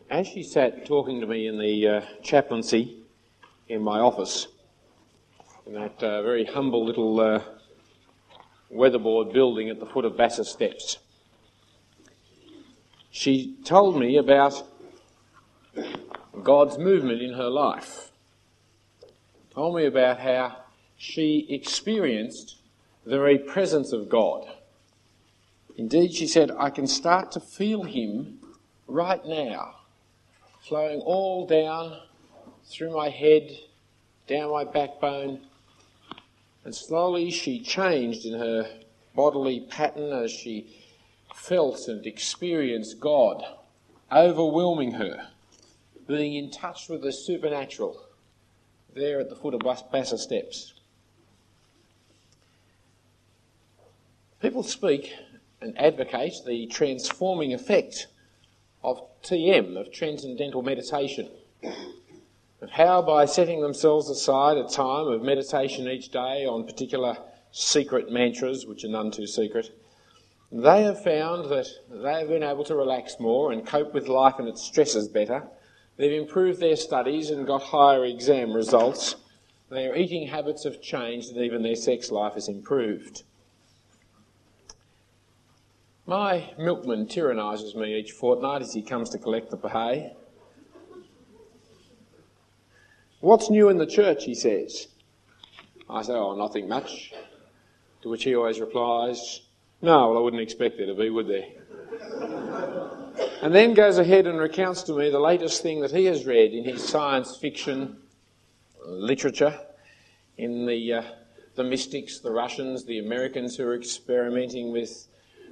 As she sat talking to me in the chaplaincy in my office, in that very humble little weatherboard building at the foot of Bassett Steps, she told me about God's movement in her life. Told me about how she experienced the very presence of God. Indeed, she said, I can start to feel him right now, flowing all down through my head, down my backbone. And slowly she changed in her bodily pattern as she felt and experienced God overwhelming her, being in touch with the supernatural there at the foot of Bassett Steps. People speak and advocate the transforming effect of TM, of transcendental meditation, of how by setting themselves aside a time of meditation each day on particular secret mantras, which are none too secret, they have found that they have been able to relax more and cope with life and its stresses better. They've improved their studies and got higher exam results. Their eating habits have changed and even their sex life has improved. My milkman tyrannises me each fortnight as he comes to collect the hay. What's new in the church, he says. I say, oh, nothing much. To which he always replies, no, well, I wouldn't expect there to be, would there? And then goes ahead and recounts to me the latest thing that he has read in his science fiction literature, in the mystics, the Russians, the Americans who are experimenting with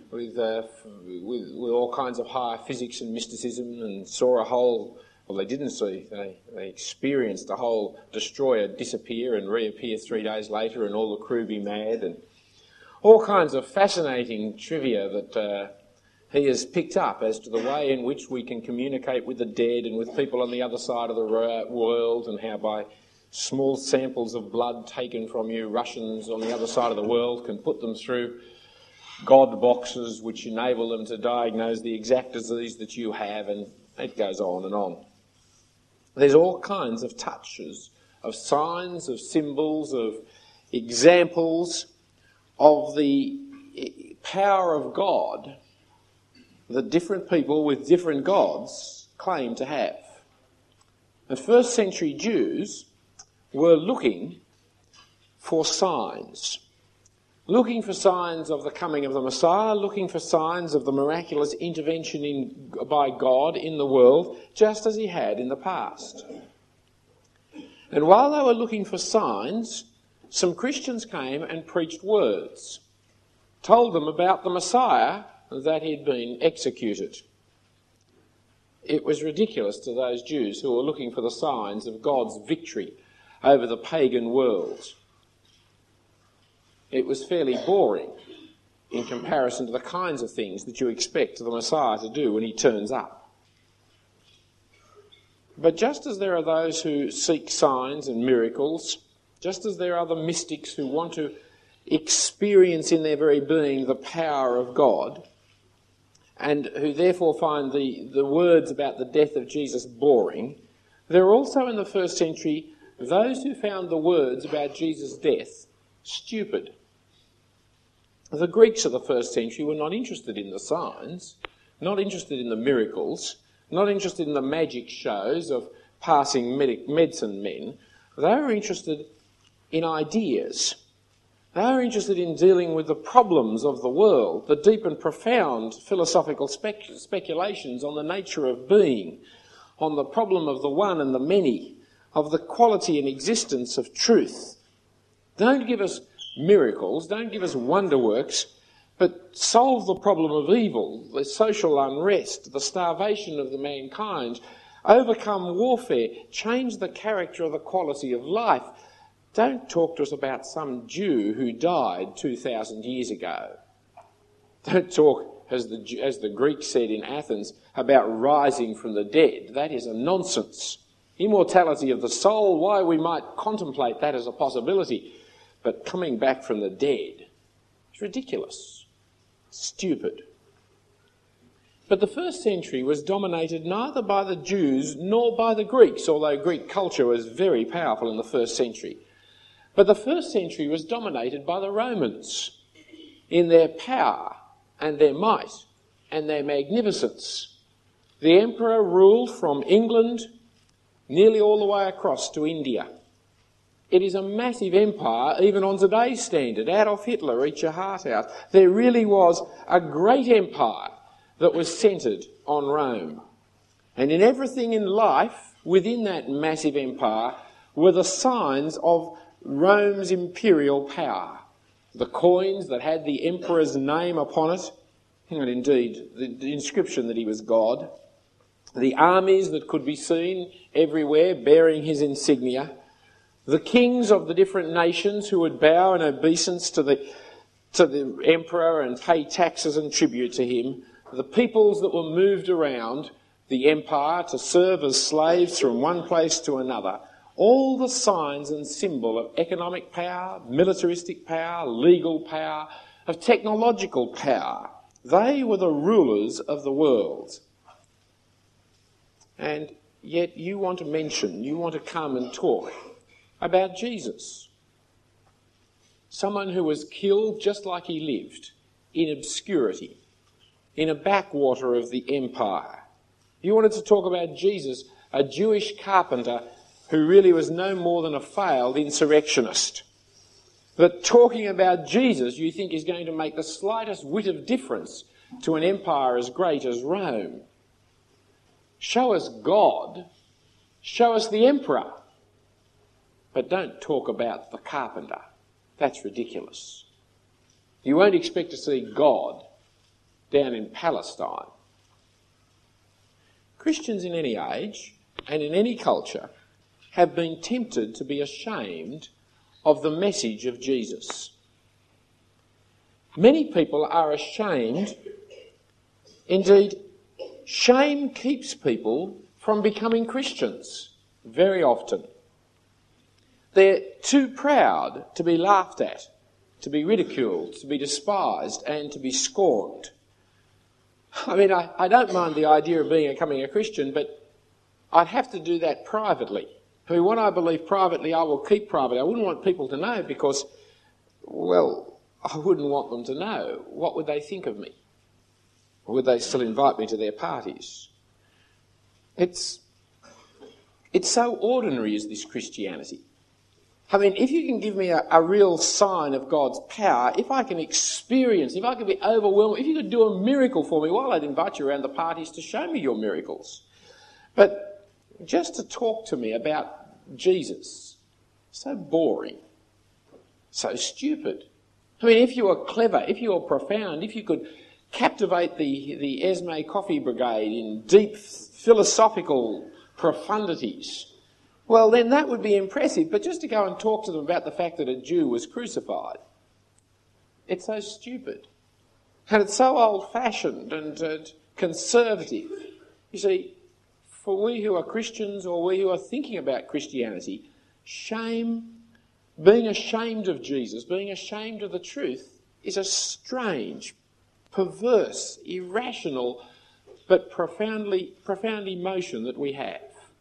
all kinds of higher physics and mysticism, and saw a whole, well, they didn't see, they experienced a whole destroyer disappear and reappear 3 days later and all the crew be mad, and all kinds of fascinating trivia that he has picked up as to the way in which we can communicate with the dead and with people on the other side of the world, and how by small samples of blood taken from you, Russians on the other side of the world can put them through God boxes which enable them to diagnose the exact disease that you have, and it goes on and on. There's all kinds of touches, of signs, of symbols, of examples of the power of God that different people with different gods claim to have. The first century Jews were looking for signs. Looking for signs of the coming of the Messiah, looking for signs of the miraculous intervention by God in the world, just as he had in the past. And while they were looking for signs, some Christians came and preached words, told them about the Messiah that he'd been executed. It was ridiculous to those Jews who were looking for the signs of God's victory over the pagan world. It was fairly boring in comparison to the kinds of things that you expect the Messiah to do when he turns up. But just as there are those who seek signs and miracles, just as there are the mystics who want to experience in their very being the power of God, and who therefore find the words about the death of Jesus boring, there are also in the first century those who found the words about Jesus' death stupid. The Greeks of the first century were not interested in the signs, not interested in the miracles, not interested in the magic shows of passing medicine men. They were interested in ideas. They were interested in dealing with the problems of the world, the deep and profound philosophical speculations on the nature of being, on the problem of the one and the many, of the quality and existence of truth. Don't give us miracles, don't give us wonder works, but solve the problem of evil, the social unrest, the starvation of the mankind, overcome warfare, change the character of the quality of life. Don't talk to us about some Jew who died 2,000 years ago. Don't talk, as the Greeks said in Athens, about rising from the dead. That is a nonsense. Immortality of the soul, why we might contemplate that as a possibility, but coming back from the dead, it's ridiculous, stupid. But the first century was dominated neither by the Jews nor by the Greeks, although Greek culture was very powerful in the first century. But the first century was dominated by the Romans in their power and their might and their magnificence. The emperor ruled from England nearly all the way across to India. It is a massive empire, even on today's standard. Adolf Hitler, eat your heart out. There really was a great empire that was centred on Rome. And in everything in life, within that massive empire, were the signs of Rome's imperial power. The coins that had the emperor's name upon it, and indeed the inscription that he was God. The armies that could be seen everywhere bearing his insignia. The kings of the different nations who would bow in obeisance to the emperor and pay taxes and tribute to him. The peoples that were moved around the empire to serve as slaves from one place to another. All the signs and symbol of economic power, militaristic power, legal power, of technological power. They were the rulers of the world. And yet you want to come and talk about Jesus. Someone who was killed just like he lived, in obscurity, in a backwater of the empire. You wanted to talk about Jesus, a Jewish carpenter who really was no more than a failed insurrectionist. But talking about Jesus, you think is going to make the slightest whit of difference to an empire as great as Rome. Show us God, show us the emperor, but don't talk about the carpenter. That's ridiculous. You won't expect to see God down in Palestine. Christians in any age and in any culture have been tempted to be ashamed of the message of Jesus. Many people are ashamed. Indeed, shame keeps people from becoming Christians very often. They're too proud to be laughed at, to be ridiculed, to be despised, and to be scorned. I mean, I don't mind the idea of becoming a Christian, but I'd have to do that privately. I mean, what I believe privately, I will keep private. I wouldn't want people to know because, well, I wouldn't want them to know. What would they think of me? Or would they still invite me to their parties? It's so ordinary, is this Christianity. I mean, if you can give me a real sign of God's power, if I can experience, if I can be overwhelmed, if you could do a miracle for me, well, I'd invite you around the parties to show me your miracles. But just to talk to me about Jesus, so boring, so stupid. I mean, if you were clever, if you were profound, if you could captivate the Esme Coffee Brigade in deep philosophical profundities, well, then that would be impressive. But just to go and talk to them about the fact that a Jew was crucified, it's so stupid. And it's so old-fashioned and conservative. You see, for we who are Christians or we who are thinking about Christianity, shame, being ashamed of Jesus, being ashamed of the truth, is a strange, perverse, irrational, but profound emotion that we have.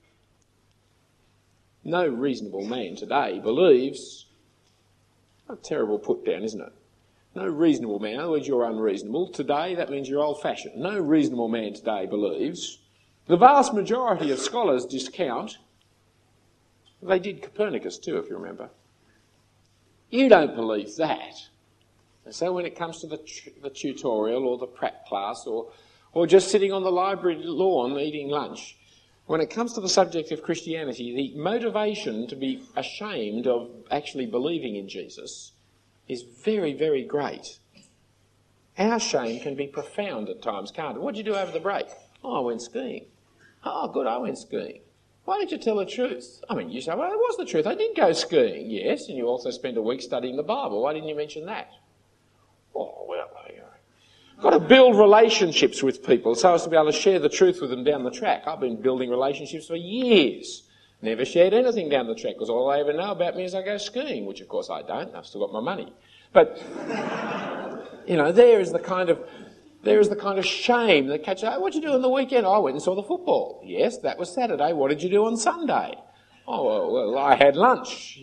No reasonable man today believes, a terrible put down, isn't it? No reasonable man, in other words, you're unreasonable. Today, that means you're old-fashioned. No reasonable man today believes. The vast majority of scholars discount. They did Copernicus too, if you remember. You don't believe that. And so when it comes to the tutorial or the Pratt class or just sitting on the library lawn eating lunch, when it comes to the subject of Christianity, the motivation to be ashamed of actually believing in Jesus is very, very great. Our shame can be profound at times, can't it? What did you do over the break? Oh, I went skiing. Oh, good, I went skiing. Why didn't you tell the truth? I mean, you say, well, it was the truth. I did go skiing, yes, and you also spent a week studying the Bible. Why didn't you mention that? Oh, well, got to build relationships with people so as to be able to share the truth with them down the track. I've been building relationships for years. Never shared anything down the track because all they ever know about me is I go skiing, which of course I don't. I've still got my money. But, there is the kind of There is the kind of shame that catches, oh, what'd you do on the weekend? I went and saw the football. Yes, that was Saturday. What did you do on Sunday? Oh, well, I had lunch,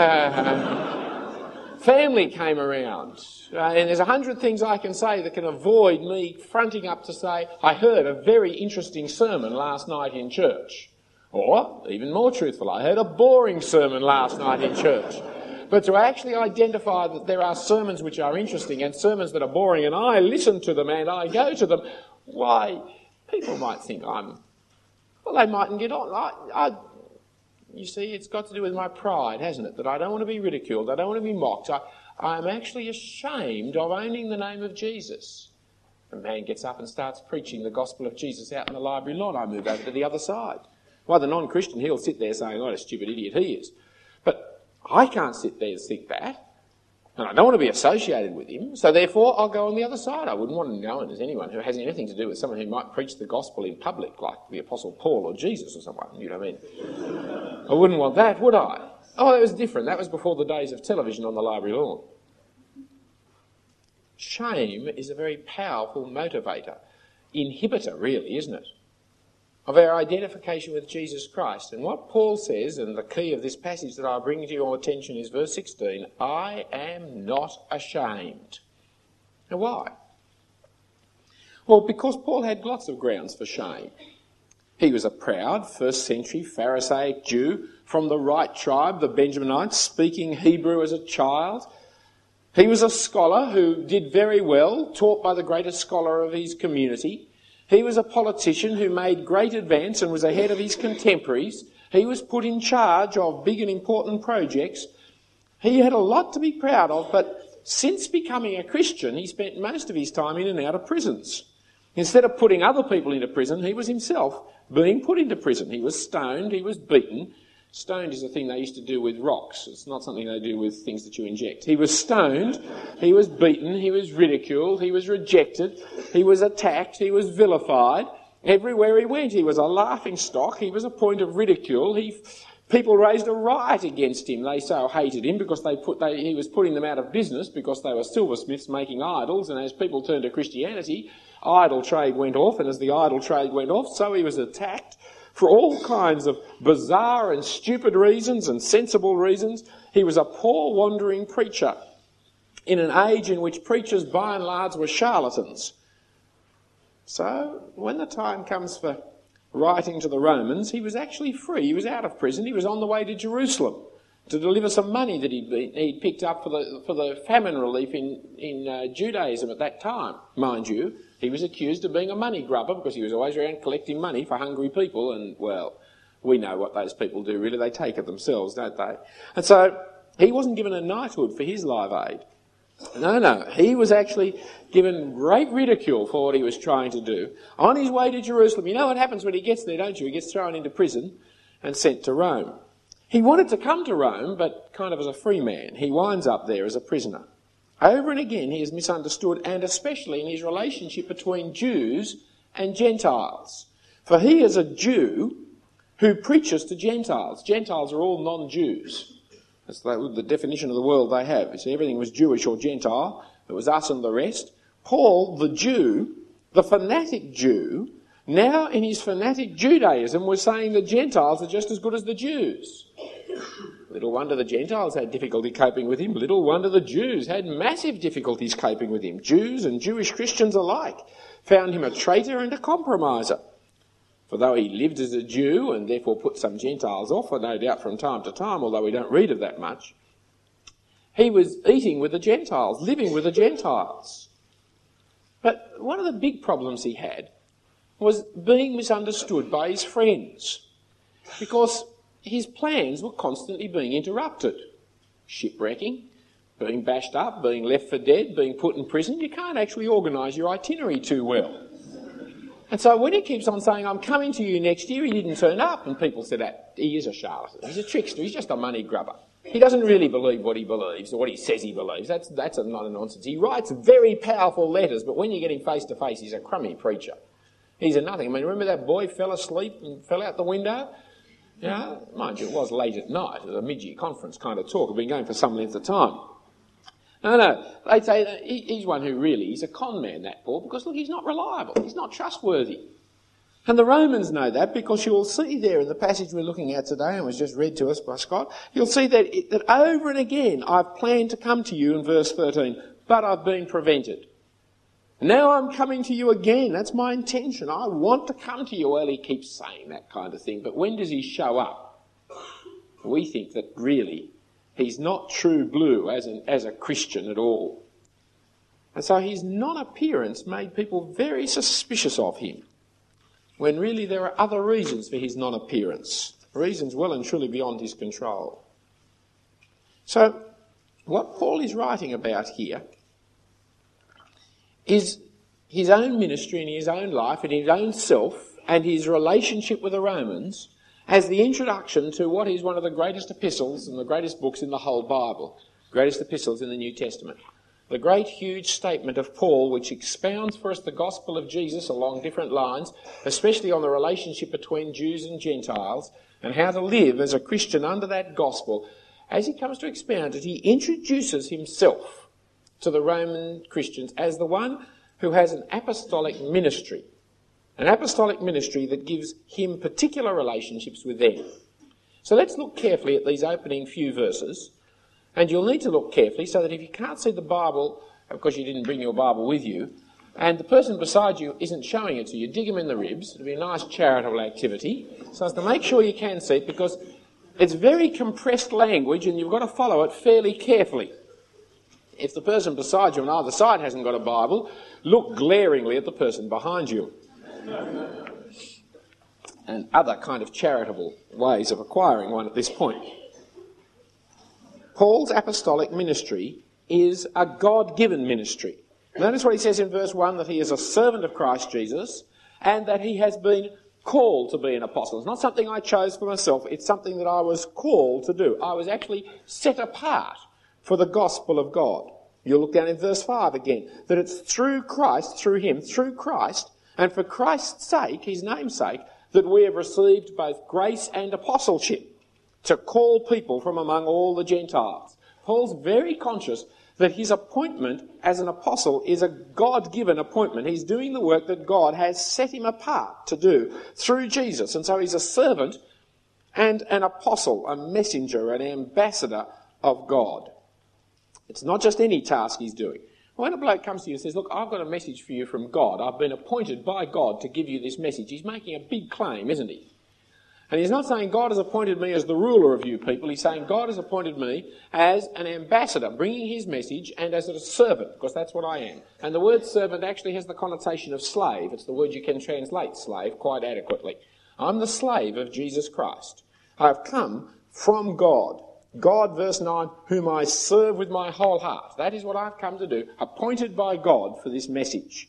Family came around. And there's 100 things I can say that can avoid me fronting up to say, I heard a very interesting sermon last night in church. Or, even more truthful, I heard a boring sermon last night in church. But to actually identify that there are sermons which are interesting and sermons that are boring, and I listen to them and I go to them, why, people might think they mightn't get on. You see, it's got to do with my pride, hasn't it? That I don't want to be ridiculed, I don't want to be mocked. I'm actually ashamed of owning the name of Jesus. A man gets up and starts preaching the gospel of Jesus out in the library lawn. I move over to the other side. Well, the non-Christian, he'll sit there saying, what a stupid idiot he is. But I can't sit there and think that. And I don't want to be associated with him. So therefore, I'll go on the other side. I wouldn't want to know it as anyone who has anything to do with someone who might preach the gospel in public, like the Apostle Paul or Jesus or someone. You know what I mean? I wouldn't want that, would I? Oh, that was different. That was before the days of television on the library lawn. Shame is a very powerful motivator, inhibitor really, isn't it, of our identification with Jesus Christ. And what Paul says, and the key of this passage that I'll bring to your attention is verse 16, I am not ashamed. Now why? Well, because Paul had lots of grounds for shame. He was a proud first century Pharisaic Jew from the right tribe, the Benjaminites, speaking Hebrew as a child. He was a scholar who did very well, taught by the greatest scholar of his community. He was a politician who made great advance and was ahead of his contemporaries. He was put in charge of big and important projects. He had a lot to be proud of, but since becoming a Christian, he spent most of his time in and out of prisons. Instead of putting other people into prison, he was himself being put into prison. He was stoned, he was beaten. Stoned is a thing they used to do with rocks. It's not something they do with things that you inject. He was stoned, he was beaten, he was ridiculed, he was rejected, he was attacked, he was vilified. Everywhere he went, he was a laughing stock, he was a point of ridicule. People raised a riot against him. They so hated him because he was putting them out of business because they were silversmiths making idols, and as people turned to Christianity, idol trade went off, and as the idol trade went off, so he was attacked. For all kinds of bizarre and stupid reasons and sensible reasons, he was a poor wandering preacher in an age in which preachers by and large were charlatans. So when the time comes for writing to the Romans, he was actually free. He was out of prison. He was on the way to Jerusalem to deliver some money that he'd picked up for the famine relief in Judaism at that time, mind you. He was accused of being a money grubber because he was always around collecting money for hungry people, and, well, we know what those people do, really. They take it themselves, don't they? And so he wasn't given a knighthood for his live aid. No. He was actually given great ridicule for what he was trying to do. On his way to Jerusalem, you know what happens when he gets there, don't you? He gets thrown into prison and sent to Rome. He wanted to come to Rome, but kind of as a free man. He winds up there as a prisoner. Over and again he is misunderstood, and especially in his relationship between Jews and Gentiles. For he is a Jew who preaches to Gentiles. Gentiles are all non-Jews. That's the definition of the world they have. You see, everything was Jewish or Gentile. It was us and the rest. Paul, the Jew, the fanatic Jew, now in his fanatic Judaism was saying the Gentiles are just as good as the Jews. Little wonder the Gentiles had difficulty coping with him. Little wonder the Jews had massive difficulties coping with him. Jews and Jewish Christians alike found him a traitor and a compromiser. For though he lived as a Jew and therefore put some Gentiles off, or no doubt from time to time, although we don't read of that much, he was eating with the Gentiles, living with the Gentiles. But one of the big problems he had was being misunderstood by his friends, because his plans were constantly being interrupted. Shipwrecking, being bashed up, being left for dead, being put in prison. You can't actually organise your itinerary too well. And so when he keeps on saying, I'm coming to you next year, he didn't turn up, and people said, he is a charlatan, he's a trickster, he's just a money grubber. He doesn't really believe what he believes, or what he says he believes. That's not a nonsense. He writes very powerful letters, but when you get him face to face, he's a crummy preacher. He's a nothing. I mean, remember that boy fell asleep and fell out the window? Yeah, mind you, it was late at night. It was a mid-year conference kind of talk. I've been going for some length of time. No. They'd say that he's one who really is a con man, that Paul, because look, he's not reliable. He's not trustworthy. And the Romans know that, because you will see there in the passage we're looking at today, and was just read to us by Scott, you'll see that over and again I've planned to come to you in verse 13, but I've been prevented. Now I'm coming to you again. That's my intention. I want to come to you. Well, he keeps saying that kind of thing, but when does he show up? We think that really he's not true blue as a Christian at all. And so his non-appearance made people very suspicious of him, when really there are other reasons for his non-appearance, reasons well and truly beyond his control. So what Paul is writing about here is his own ministry and his own life and his own self and his relationship with the Romans as the introduction to what is one of the greatest epistles and the greatest books in the whole Bible, greatest epistles in the New Testament. The great, huge statement of Paul, which expounds for us the gospel of Jesus along different lines, especially on the relationship between Jews and Gentiles, and how to live as a Christian under that gospel. As he comes to expound it, he introduces himself to the Roman Christians as the one who has an apostolic ministry that gives him particular relationships with them. So let's look carefully at these opening few verses. And you'll need to look carefully so that if you can't see the Bible, of course you didn't bring your Bible with you, and the person beside you isn't showing it to you, dig them in the ribs. It'll be a nice charitable activity, so as to make sure you can see it, because it's very compressed language and you've got to follow it fairly carefully. If the person beside you on either side hasn't got a Bible, look glaringly at the person behind you. And other kind of charitable ways of acquiring one at this point. Paul's apostolic ministry is a God-given ministry. Notice what he says in verse 1, that he is a servant of Christ Jesus and that he has been called to be an apostle. It's not something I chose for myself, it's something that I was called to do. I was actually set apart for the gospel of God. You'll look down in verse 5 again, that it's through Christ, through him, through Christ, and for Christ's sake, his name's sake, that we have received both grace and apostleship, to call people from among all the Gentiles. Paul's very conscious that his appointment as an apostle is a God-given appointment. He's doing the work that God has set him apart to do through Jesus. And so he's a servant and an apostle, a messenger, an ambassador of God. It's not just any task he's doing. When a bloke comes to you and says, look, I've got a message for you from God. I've been appointed by God to give you this message. He's making a big claim, isn't he? And he's not saying God has appointed me as the ruler of you people. He's saying God has appointed me as an ambassador, bringing his message, and as a servant, because that's what I am. And the word servant actually has the connotation of slave. It's the word you can translate slave quite adequately. I'm the slave of Jesus Christ. I have come from God. God, verse 9, whom I serve with my whole heart. That is what I've come to do, appointed by God for this message.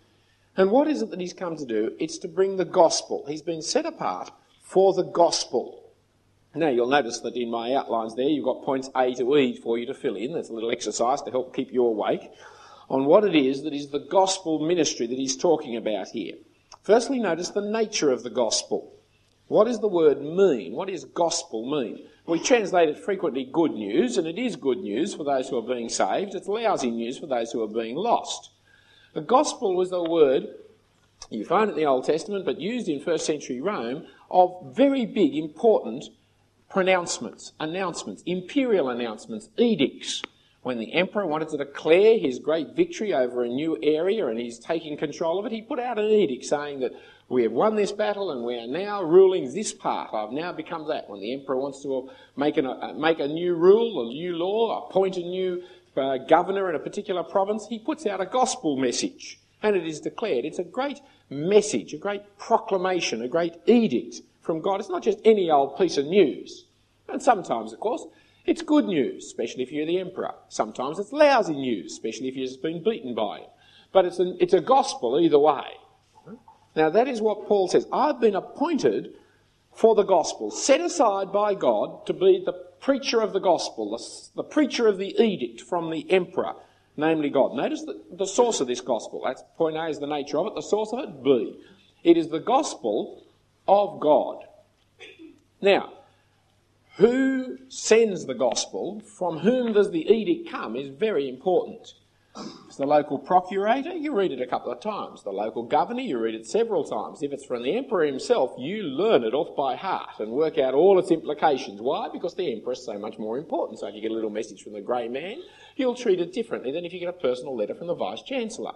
And what is it that he's come to do? It's to bring the gospel. He's been set apart for the gospel. Now, you'll notice that in my outlines there, you've got points A to E for you to fill in. That's a little exercise to help keep you awake on what it is that is the gospel ministry that he's talking about here. Firstly, notice the nature of the gospel. What does the word mean? What does gospel mean? We translate it frequently good news, and it is good news for those who are being saved. It's lousy news for those who are being lost. The gospel was the word, you find it in the Old Testament, but used in first century Rome, of very big, important announcements, imperial announcements, edicts. When the emperor wanted to declare his great victory over a new area and he's taking control of it, he put out an edict saying that we have won this battle and we are now ruling this part. I've now become that. When the emperor wants to make a new rule, a new law, appoint a new governor in a particular province, he puts out a gospel message. And it is declared. It's a great message, a great proclamation, a great edict from God. It's not just any old piece of news. And sometimes, of course, it's good news, especially if you're the emperor. Sometimes it's lousy news, especially if you've just been beaten by it. But it's a gospel either way. Now that is what Paul says. I've been appointed for the gospel, set aside by God to be the preacher of the gospel, the preacher of the edict from the emperor, namely God. Notice the source of this gospel. That's point A is the nature of it. The source of it, B. It is the gospel of God. Now, who sends the gospel, from whom does the edict come, is very important. It's the local procurator, you read it a couple of times. The local governor, you read it several times. If it's from the emperor himself, you learn it off by heart and work out all its implications. Why? Because the emperor is so much more important. So if you get a little message from the grey man, you'll treat it differently than if you get a personal letter from the vice-chancellor.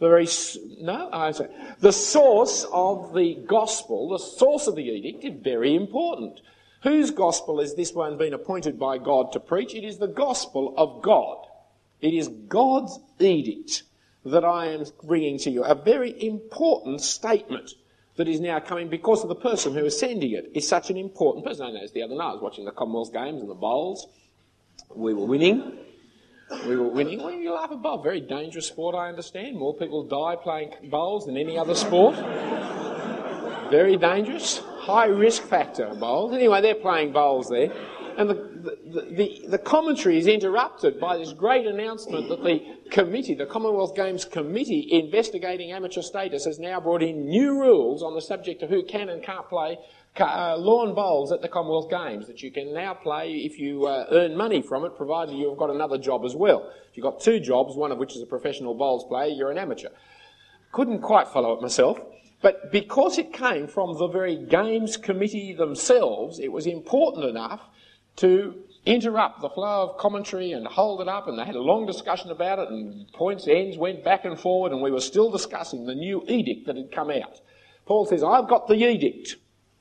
The source of the gospel, the source of the edict, is very important. Whose gospel is this one been appointed by God to preach? It is the gospel of God. It is God's edict that I am bringing to you. A very important statement that is now coming because of the person who is sending it is such an important person. I noticed the other night I was watching the Commonwealth Games and the bowls. We were winning. Well, you laugh at bowl. Very dangerous sport, I understand. More people die playing bowls than any other sport. Very dangerous. High risk factor, bowls. Anyway, they're playing bowls there. And the commentary is interrupted by this great announcement that the committee, the Commonwealth Games Committee investigating amateur status, has now brought in new rules on the subject of who can and can't play lawn bowls at the Commonwealth Games, that you can now play if you earn money from it, provided you've got another job as well. If you've got two jobs, one of which is a professional bowls player, you're an amateur. Couldn't quite follow it myself. But because it came from the very Games Committee themselves, it was important enough to interrupt the flow of commentary and hold it up, and they had a long discussion about it, and ends went back and forward, and we were still discussing the new edict that had come out. Paul says, I've got the edict.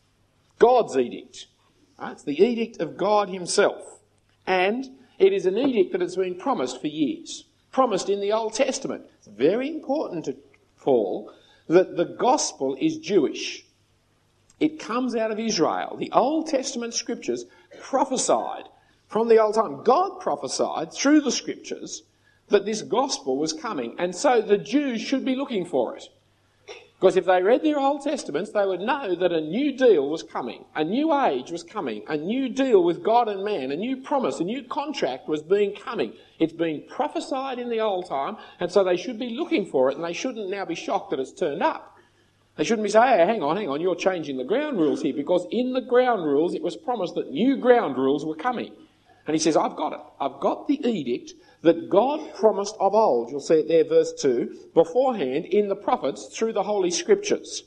God's edict. It's the edict of God himself. And it is an edict that has been promised for years. Promised in the Old Testament. It's very important to Paul that the gospel is Jewish. It comes out of Israel. The Old Testament scriptures prophesied from the old time. God prophesied through the scriptures that this gospel was coming, and so the Jews should be looking for it. Because if they read their Old Testaments, they would know that a new deal was coming, a new age was coming, a new deal with God and man, a new promise, a new contract was coming. It's been prophesied in the old time, and so they should be looking for it, and they shouldn't now be shocked that it's turned up. They shouldn't be saying, hey, hang on, you're changing the ground rules here, because in the ground rules it was promised that new ground rules were coming. And he says, I've got it. I've got the edict that God promised of old. You'll see it there, verse 2, beforehand in the prophets through the Holy Scriptures.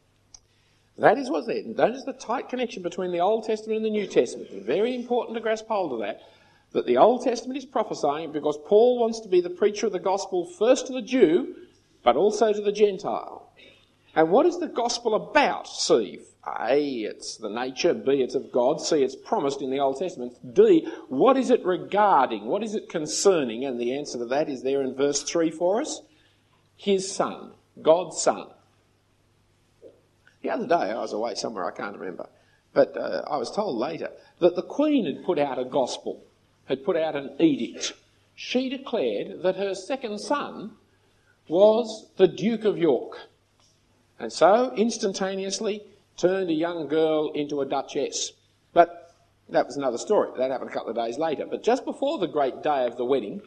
That is what's there. That is the tight connection between the Old Testament and the New Testament. It's very important to grasp hold of that the Old Testament is prophesying because Paul wants to be the preacher of the gospel first to the Jew, but also to the Gentile. And what is the gospel about, C? A, it's the nature. B, it's of God. C, it's promised in the Old Testament. D, what is it regarding? What is it concerning? And the answer to that is there in verse 3 for us. His Son, God's Son. The other day, I was away somewhere, I can't remember, but I was told later that the Queen had put out a gospel, had put out an edict. She declared that her second son was the Duke of York. And so, instantaneously, turned a young girl into a duchess. But that was another story. That happened a couple of days later. But just before the great day of the wedding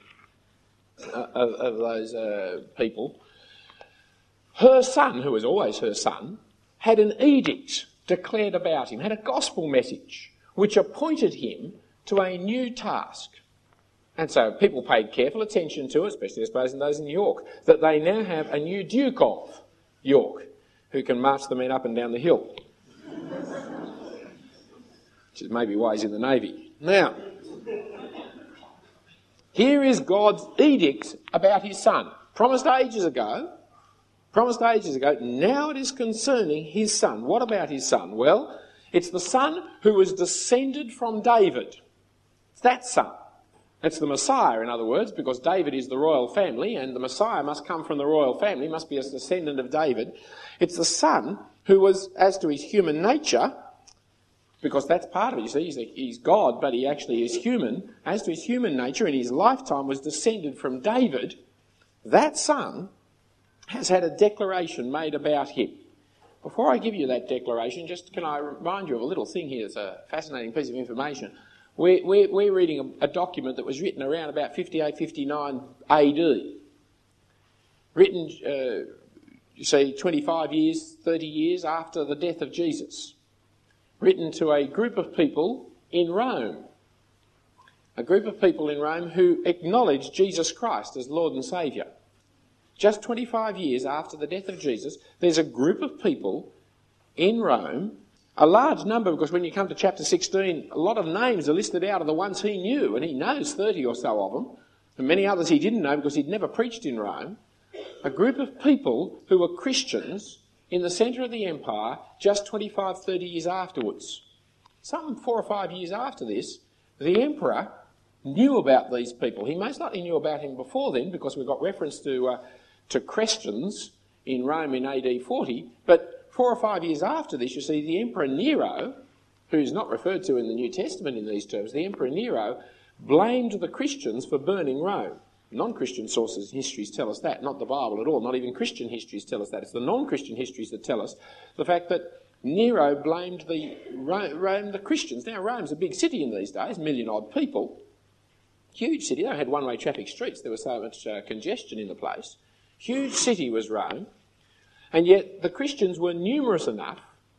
of those people, her son, who was always her son, had an edict declared about him, had a gospel message which appointed him to a new task. And so people paid careful attention to it, especially I suppose in those in York, that they now have a new Duke of York who can march the men up and down the hill. Which is maybe why he's in the Navy. Now, here is God's edict about his son. Promised ages ago. Now it is concerning his son. What about his son? Well, it's the son who was descended from David. It's that son. It's the Messiah, in other words, because David is the royal family and the Messiah must come from the royal family, must be a descendant of David. It's the son who was, as to his human nature, because that's part of it, you see, he's God, but he actually is human. As to his human nature, in his lifetime was descended from David. That son has had a declaration made about him. Before I give you that declaration, just can I remind you of a little thing here. It's a fascinating piece of information. We're reading a document that was written around about 58, 59 AD. Written, 25 years, 30 years after the death of Jesus. Written to a group of people in Rome. A group of people in Rome who acknowledged Jesus Christ as Lord and Saviour. Just 25 years after the death of Jesus, there's a group of people in Rome, a large number, because when you come to chapter 16, a lot of names are listed out of the ones he knew, and he knows 30 or so of them, and many others he didn't know because he'd never preached in Rome. A group of people who were Christians in the centre of the empire just 25, 30 years afterwards. Some 4 or 5 years after this, the emperor knew about these people. He most likely knew about him before then, because we've got reference to Crescens in Rome in AD 40, but 4 or 5 years after this, you see the Emperor Nero, who's not referred to in the New Testament in these terms, the Emperor Nero blamed the Christians for burning Rome. Non-Christian sources and histories tell us that, not the Bible at all, not even Christian histories tell us that. It's the non-Christian histories that tell us the fact that Nero blamed the Christians. Now, Rome's a big city in these days, 1 million odd people. Huge city. They had one-way traffic streets. There was so much congestion in the place. Huge city was Rome. And yet the Christians were numerous enough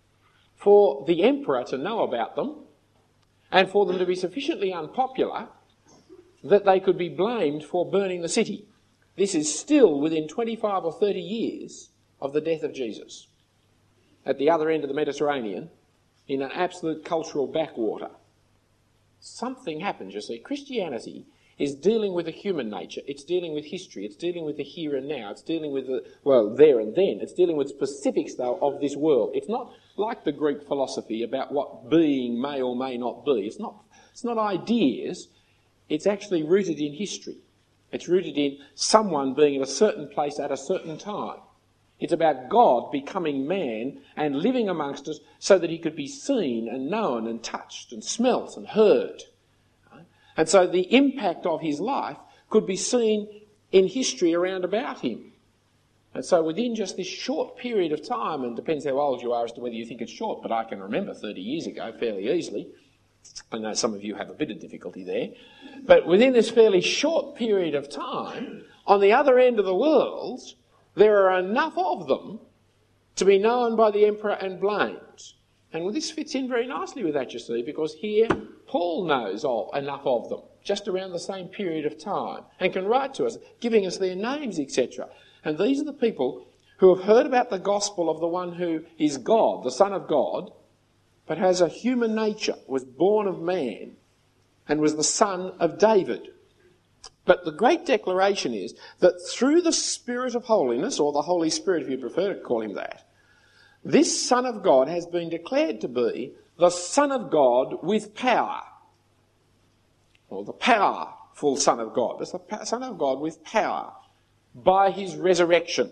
for the emperor to know about them and for them to be sufficiently unpopular that they could be blamed for burning the city. This is still within 25 or 30 years of the death of Jesus, at the other end of the Mediterranean, in an absolute cultural backwater. Something happens, you see. Christianity is dealing with the human nature. It's dealing with history. It's dealing with the here and now. It's dealing with there and then. It's dealing with specifics, though, of this world. It's not like the Greek philosophy about what being may or may not be. It's not ideas. It's actually rooted in history. It's rooted in someone being at a certain place at a certain time. It's about God becoming man and living amongst us so that he could be seen and known and touched and smelt and heard. And so the impact of his life could be seen in history around about him. And so within just this short period of time, and depends how old you are as to whether you think it's short, but I can remember 30 years ago fairly easily. I know some of you have a bit of difficulty there. But within this fairly short period of time, on the other end of the world, there are enough of them to be known by the emperor and blamed. And this fits in very nicely with that, you see, because here Paul knows enough of them, just around the same period of time, and can write to us, giving us their names, etc. And these are the people who have heard about the gospel of the one who is God, the Son of God, but has a human nature, was born of man, and was the son of David. But the great declaration is that through the Spirit of holiness, or the Holy Spirit if you prefer to call him that, this Son of God has been declared to be the Son of God with power. Or the powerful Son of God. It's the Son of God with power by his resurrection.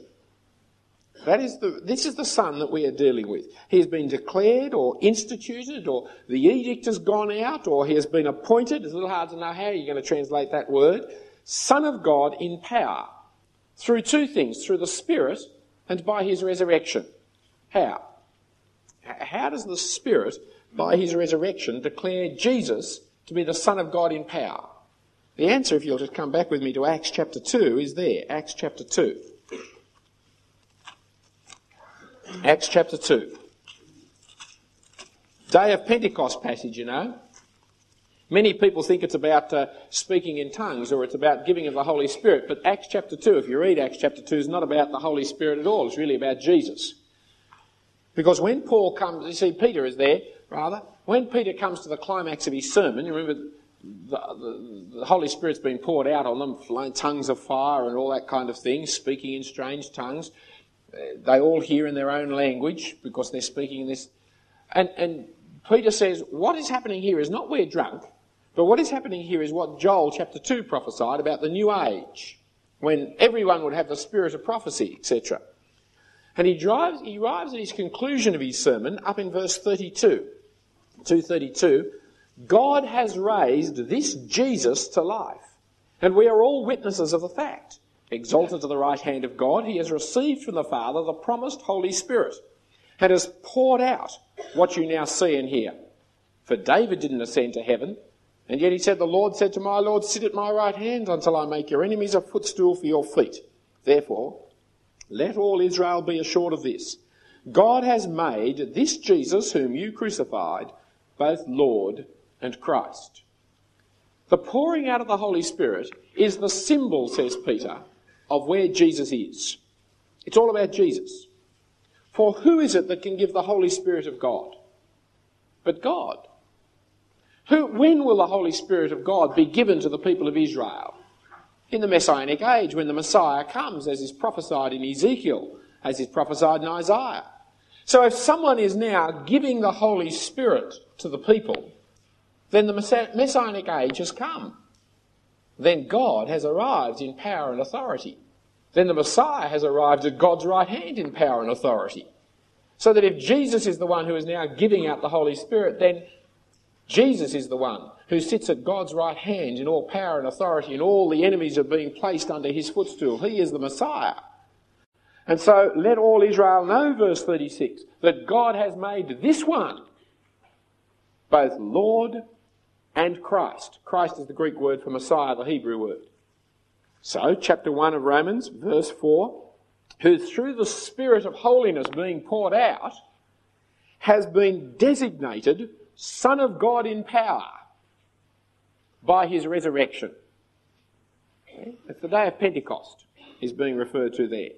This is the Son that we are dealing with. He has been declared or instituted, or the edict has gone out, or he has been appointed. It's a little hard to know how you're going to translate that word. Son of God in power. Through two things, through the Spirit and by his resurrection. How? How does the Spirit, by his resurrection, declare Jesus to be the Son of God in power? The answer, if you'll just come back with me to Acts chapter 2, is there. Acts chapter 2. Acts chapter 2. Day of Pentecost passage, you know. Many people think it's about speaking in tongues, or it's about giving of the Holy Spirit. But Acts chapter 2, if you read Acts chapter 2, is not about the Holy Spirit at all. It's really about Jesus. Because when Paul comes, you see, Peter is there, rather. When Peter comes to the climax of his sermon, you remember the Holy Spirit's been poured out on them, tongues of fire and all that kind of thing, speaking in strange tongues. They all hear in their own language because they're speaking in this. And Peter says, what is happening here is not we're drunk, but what is happening here is what Joel chapter 2 prophesied about the new age, when everyone would have the spirit of prophecy, etc. And he arrives at his conclusion of his sermon up in verse 32. 2:32, God has raised this Jesus to life, and we are all witnesses of the fact. Exalted to the right hand of God, he has received from the Father the promised Holy Spirit, and has poured out what you now see and hear. For David didn't ascend to heaven, and yet he said, the Lord said to my Lord, sit at my right hand until I make your enemies a footstool for your feet. Therefore, let all Israel be assured of this. God has made this Jesus whom you crucified both Lord and Christ. The pouring out of the Holy Spirit is the symbol, says Peter, of where Jesus is. It's all about Jesus. For who is it that can give the Holy Spirit of God? But God. When will the Holy Spirit of God be given to the people of Israel? In the Messianic age, when the Messiah comes, as is prophesied in Ezekiel, as is prophesied in Isaiah. So if someone is now giving the Holy Spirit to the people, then the Messianic age has come. Then God has arrived in power and authority. Then the Messiah has arrived at God's right hand in power and authority. So that if Jesus is the one who is now giving out the Holy Spirit, then Jesus is the one who sits at God's right hand in all power and authority, and all the enemies are being placed under his footstool. He is the Messiah. And so let all Israel know, verse 36, that God has made this one both Lord and Christ. Christ is the Greek word for Messiah, the Hebrew word. So, chapter 1 of Romans, verse 4, who through the Spirit of holiness being poured out, has been designated Son of God in power by his resurrection. Okay? It's the day of Pentecost is being referred to there.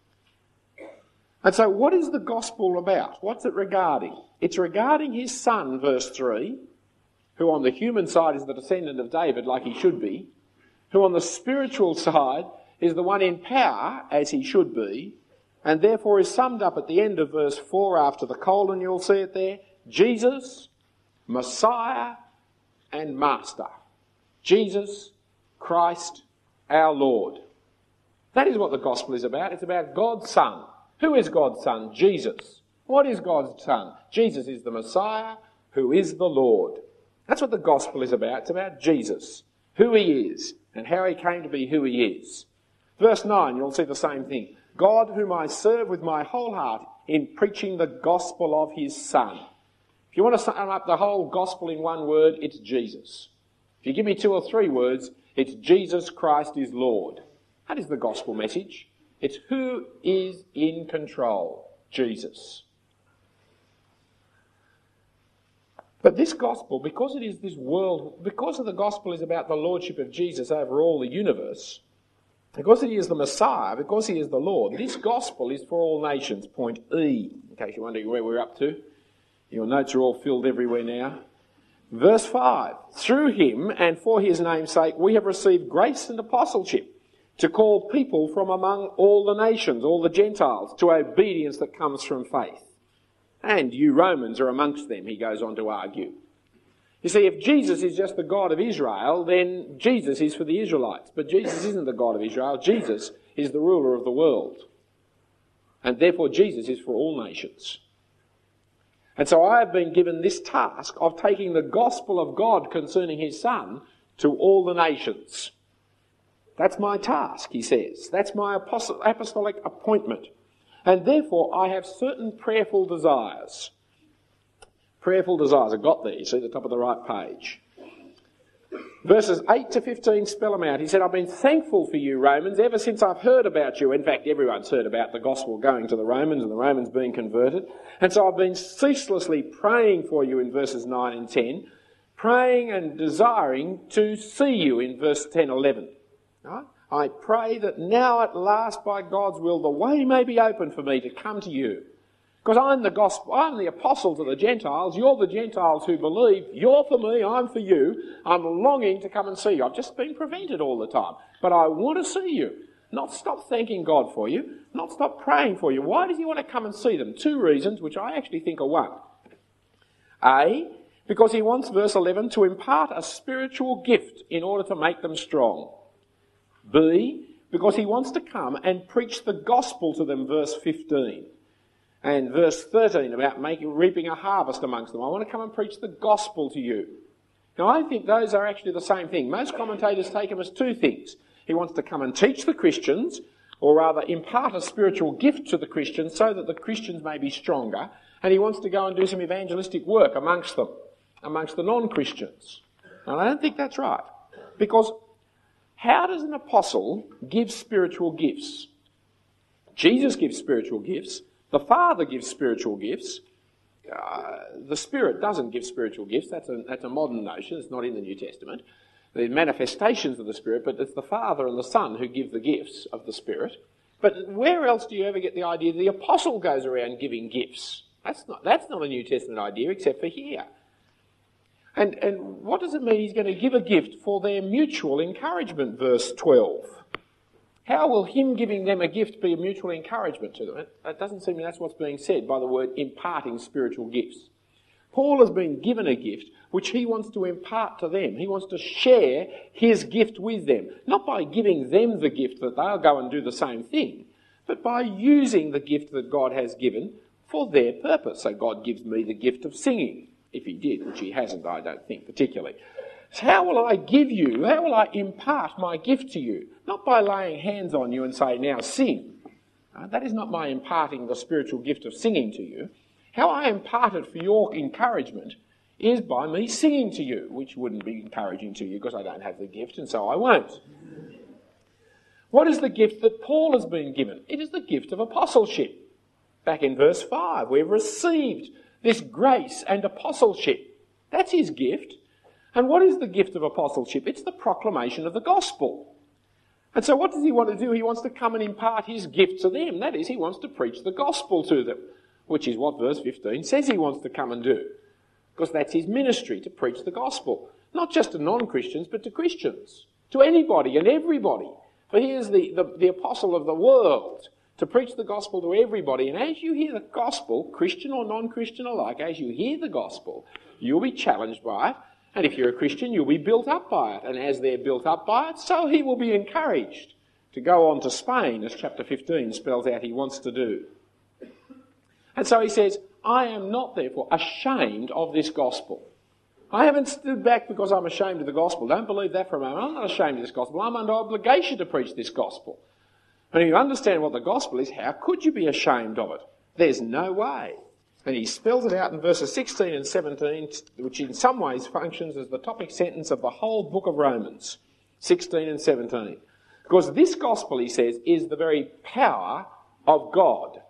And so what is the gospel about? What's it regarding? It's regarding his Son, verse 3, who on the human side is the descendant of David like he should be, who on the spiritual side is the one in power as he should be, and therefore is summed up at the end of verse 4 after the colon, you'll see it there, Jesus, Messiah and Master. Jesus, Christ, our Lord. That is what the gospel is about. It's about God's Son. Who is God's Son? Jesus. What is God's Son? Jesus is the Messiah who is the Lord. That's what the gospel is about. It's about Jesus, who he is and how he came to be who he is. Verse 9, you'll see the same thing. God whom I serve with my whole heart in preaching the gospel of his Son. If you want to sum up the whole gospel in one word, it's Jesus. If you give me 2 or 3 words, it's Jesus Christ is Lord. That is the gospel message. It's who is in control, Jesus. But this gospel, because it is this world, because the gospel is about the lordship of Jesus over all the universe, because he is the Messiah, because he is the Lord, this gospel is for all nations, point E, in case you're wondering where we're up to. Your notes are all filled everywhere now. Verse 5, through him and for his name's sake we have received grace and apostleship to call people from among all the nations, all the Gentiles, to obedience that comes from faith. And you Romans are amongst them, he goes on to argue. You see, if Jesus is just the God of Israel, then Jesus is for the Israelites. But Jesus isn't the God of Israel. Jesus is the ruler of the world. And therefore Jesus is for all nations. And so I have been given this task of taking the gospel of God concerning his Son to all the nations. That's my task, he says. That's my apostolic appointment. And therefore I have certain prayerful desires. Prayerful desires, I've got there, you see, at the top of the right page. Verses 8 to 15 spell them out. He said, I've been thankful for you, Romans, ever since I've heard about you. In fact, everyone's heard about the gospel going to the Romans and the Romans being converted. And so I've been ceaselessly praying for you in verses 9 and 10, praying and desiring to see you in verse 10, 11. Right? I pray that now at last, by God's will, the way may be open for me to come to you. Because I'm the apostle to the Gentiles, you're the Gentiles who believe, you're for me, I'm for you, I'm longing to come and see you. I've just been prevented all the time, but I want to see you. Not stop thanking God for you, not stop praying for you. Why does he want to come and see them? 2 reasons, which I actually think are one. A, because he wants, verse 11, to impart a spiritual gift in order to make them strong. B, because he wants to come and preach the gospel to them, verse 15. And verse 13 about reaping a harvest amongst them. I want to come and preach the gospel to you. Now I think those are actually the same thing. Most commentators take them as 2 things. He wants to come and teach the Christians, or rather impart a spiritual gift to the Christians so that the Christians may be stronger. And he wants to go and do some evangelistic work amongst them, amongst the non-Christians. And I don't think that's right. Because how does an apostle give spiritual gifts? Jesus gives spiritual gifts. The Father gives spiritual gifts. The Spirit doesn't give spiritual gifts. That's a modern notion. It's not in the New Testament. The manifestations of the Spirit, but it's the Father and the Son who give the gifts of the Spirit. But where else do you ever get the idea that the apostle goes around giving gifts? That's not a New Testament idea except for here. And what does it mean he's going to give a gift for their mutual encouragement, verse 12? How will him giving them a gift be a mutual encouragement to them? It doesn't seem that's what's being said by the word imparting spiritual gifts. Paul has been given a gift which he wants to impart to them. He wants to share his gift with them. Not by giving them the gift that they'll go and do the same thing, but by using the gift that God has given for their purpose. So God gives me the gift of singing, if he did, which he hasn't, I don't think, particularly. So how will I impart my gift to you? Not by laying hands on you and saying, now sing. That is not my imparting the spiritual gift of singing to you. How I impart it for your encouragement is by me singing to you, which wouldn't be encouraging to you because I don't have the gift and so I won't. What is the gift that Paul has been given? It is the gift of apostleship. Back in verse 5, we've received this grace and apostleship. That's his gift. And what is the gift of apostleship? It's the proclamation of the gospel. And so what does he want to do? He wants to come and impart his gift to them. That is, he wants to preach the gospel to them, which is what verse 15 says he wants to come and do. Because that's his ministry, to preach the gospel. Not just to non-Christians, but to Christians. To anybody and everybody. For he is the apostle of the world, to preach the gospel to everybody. And as you hear the gospel, Christian or non-Christian alike, as you hear the gospel, you'll be challenged by it. And if you're a Christian, you'll be built up by it. And as they're built up by it, so he will be encouraged to go on to Spain, as chapter 15 spells out he wants to do. And so he says, I am not therefore ashamed of this gospel. I haven't stood back because I'm ashamed of the gospel. Don't believe that for a moment. I'm not ashamed of this gospel. I'm under obligation to preach this gospel. And if you understand what the gospel is, how could you be ashamed of it? There's no way. And he spells it out in verses 16 and 17, which in some ways functions as the topic sentence of the whole book of Romans, 16 and 17. Because this gospel, he says, is the very power of God.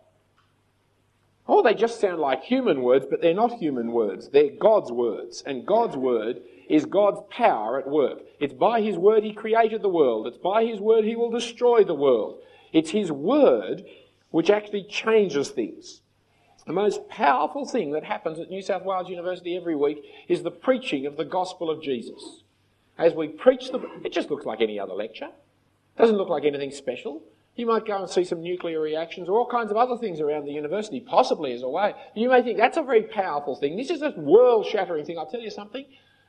Oh, they just sound like human words, but they're not human words. They're God's words. And God's word is God's power at work. It's by his word he created the world. It's by his word he will destroy the world. It's his word which actually changes things. The most powerful thing that happens at New South Wales University every week is the preaching of the gospel of Jesus. As we preach it just looks like any other lecture. Doesn't look like anything special. You might go and see some nuclear reactions or all kinds of other things around the university, possibly as a way. You may think that's a very powerful thing. This is a world-shattering thing. I'll tell you something.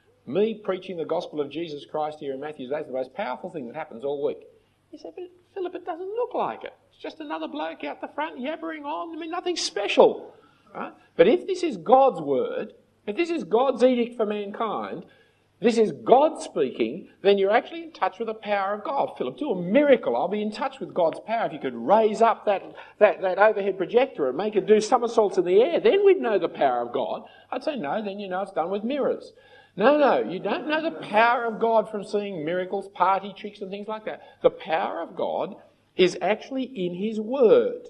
Me preaching the gospel of Jesus Christ here in Matthew's Day is the most powerful thing that happens all week. You say, but Philip, it doesn't look like it. It's just another bloke out the front yabbering on. I mean, nothing special. Right? But if this is God's word, if this is God's edict for mankind, this is God speaking, then you're actually in touch with the power of God. Philip, do a miracle. I'll be in touch with God's power. If you could raise up that overhead projector and make it do somersaults in the air, then we'd know the power of God. I'd say, no, then you know it's done with mirrors. No, you don't know the power of God from seeing miracles, party tricks and things like that. The power of God is actually in his word.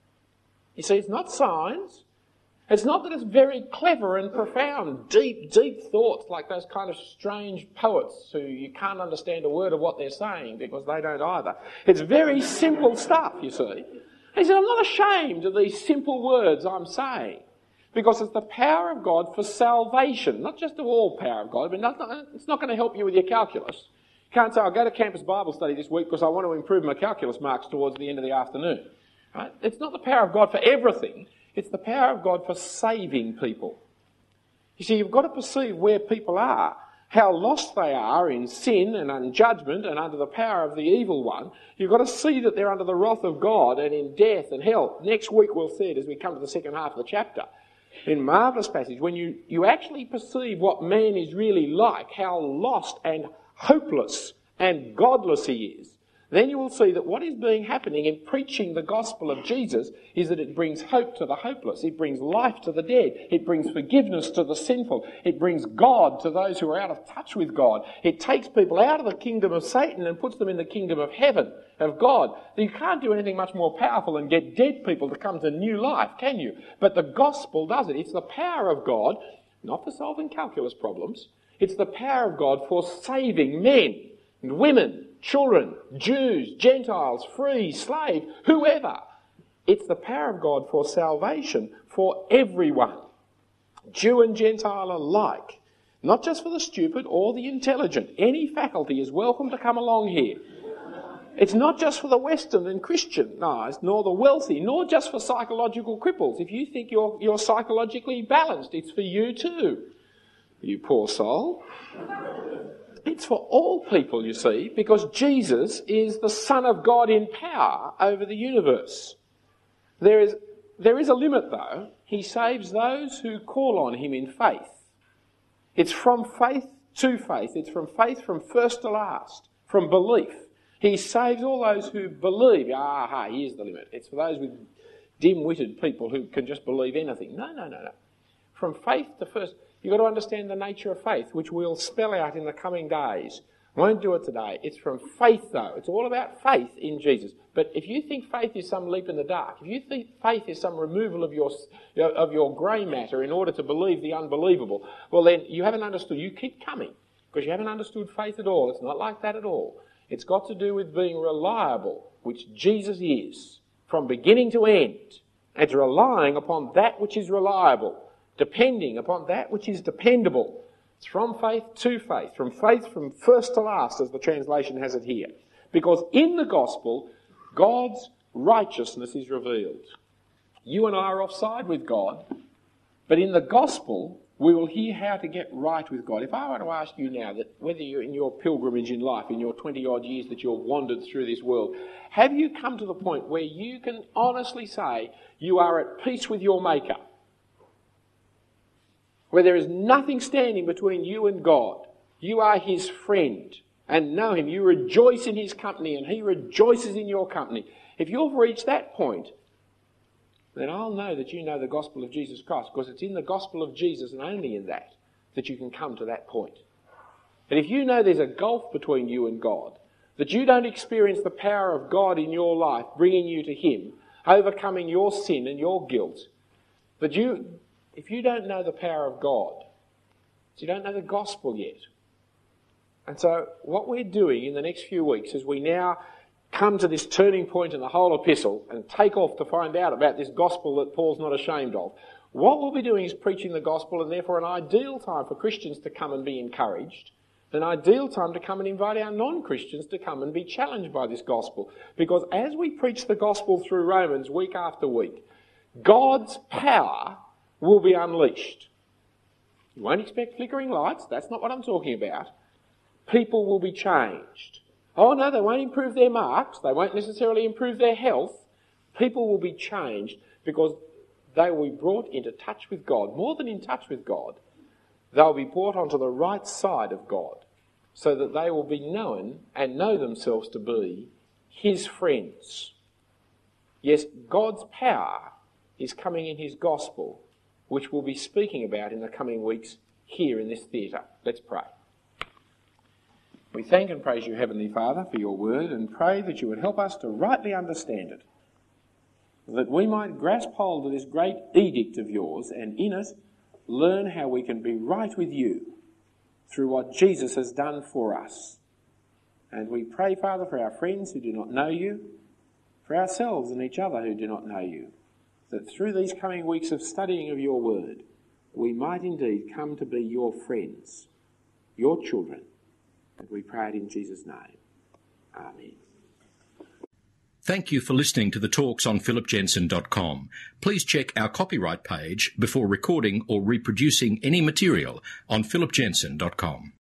You see, it's not signs. It's not that it's very clever and profound, deep thoughts like those kind of strange poets who you can't understand a word of what they're saying because they don't either. It's very simple stuff, you see. He said, I'm not ashamed of these simple words I'm saying because it's the power of God for salvation, not just the all power of God. I mean, it's not going to help you with your calculus. You can't say, I'll go to campus Bible study this week because I want to improve my calculus marks towards the end of the afternoon. Right? It's not the power of God for everything. It's the power of God for saving people. You see, you've got to perceive where people are, how lost they are in sin and in judgment and under the power of the evil one. You've got to see that they're under the wrath of God and in death and hell. Next week we'll see it as we come to the second half of the chapter. In marvellous passage, when you actually perceive what man is really like, how lost and hopeless and godless he is, then you will see that what is happening in preaching the gospel of Jesus is that it brings hope to the hopeless. It brings life to the dead. It brings forgiveness to the sinful. It brings God to those who are out of touch with God. It takes people out of the kingdom of Satan and puts them in the kingdom of heaven, of God. You can't do anything much more powerful than get dead people to come to new life, can you? But the gospel does it. It's the power of God, not for solving calculus problems. It's the power of God for saving men and women, children, Jews, Gentiles, free, slave, whoever. It's the power of God for salvation for everyone, Jew and Gentile alike. Not just for the stupid or the intelligent. Any faculty is welcome to come along here. It's not just for the Western and Christianised, nor the wealthy, nor just for psychological cripples. If you think you're psychologically balanced, it's for you too, you poor soul. It's for all people, you see, because Jesus is the Son of God in power over the universe. There is a limit, though. He saves those who call on him in faith. It's from faith to faith. It's from faith from first to last, from belief. He saves all those who believe. Here's the limit. It's for those with dim-witted people who can just believe anything. No. From faith to first. You've got to understand the nature of faith, which we'll spell out in the coming days. Won't do it today. It's from faith, though. It's all about faith in Jesus. But if you think faith is some leap in the dark, if you think faith is some removal of your grey matter in order to believe the unbelievable, well then you haven't understood. You keep coming because you haven't understood faith at all. It's not like that at all. It's got to do with being reliable, which Jesus is, from beginning to end. It's relying upon that which is reliable, depending upon that which is dependable. It's from faith to faith, from faith from first to last, as the translation has it here. Because in the gospel, God's righteousness is revealed. You and I are offside with God, but in the gospel, we will hear how to get right with God. If I were to ask you now that whether you're in your pilgrimage in life, in your 20-odd years that you've wandered through this world, have you come to the point where you can honestly say you are at peace with your Maker? Where there is nothing standing between you and God. You are his friend and know him. You rejoice in his company and he rejoices in your company. If you've reached that point, then I'll know that you know the gospel of Jesus Christ, because it's in the gospel of Jesus and only in that you can come to that point. And if you know there's a gulf between you and God, that you don't experience the power of God in your life bringing you to him, overcoming your sin and your guilt, if you don't know the power of God, you don't know the gospel yet. And so what we're doing in the next few weeks as we now come to this turning point in the whole epistle and take off to find out about this gospel that Paul's not ashamed of, what we'll be doing is preaching the gospel, and therefore an ideal time for Christians to come and be encouraged, an ideal time to come and invite our non-Christians to come and be challenged by this gospel. Because as we preach the gospel through Romans week after week, God's power will be unleashed. You won't expect flickering lights. That's not what I'm talking about. People will be changed. Oh no, they won't improve their marks. They won't necessarily improve their health. People will be changed because they will be brought into touch with God. More than in touch with God, they'll be brought onto the right side of God so that they will be known and know themselves to be his friends. Yes, God's power is coming in his gospel, which we'll be speaking about in the coming weeks here in this theatre. Let's pray. We thank and praise you, Heavenly Father, for your word, and pray that you would help us to rightly understand it, that we might grasp hold of this great edict of yours, and in it learn how we can be right with you through what Jesus has done for us. And we pray, Father, for our friends who do not know you, for ourselves and each other who do not know you, that through these coming weeks of studying of your word, we might indeed come to be your friends, your children. And we pray it in Jesus' name. Amen. Thank you for listening to the talks on philipjensen.com. Please check our copyright page before recording or reproducing any material on philipjensen.com.